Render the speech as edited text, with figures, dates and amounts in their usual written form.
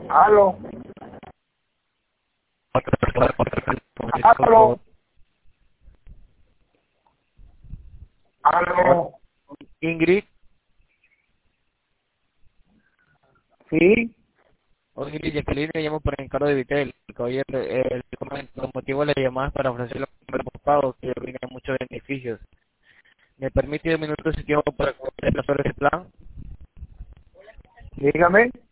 Aló. Aló. Aló. Ingrid. Sí. Hola Ingrid, Jacqueline, me llamo por encargo de Vitel. Caballero, el motivo de la llamada es para ofrecerle un pago que brinda muchos beneficios. ¿Me permite 2 minutos de tiempo para conocer sobre ese plan? Dígame.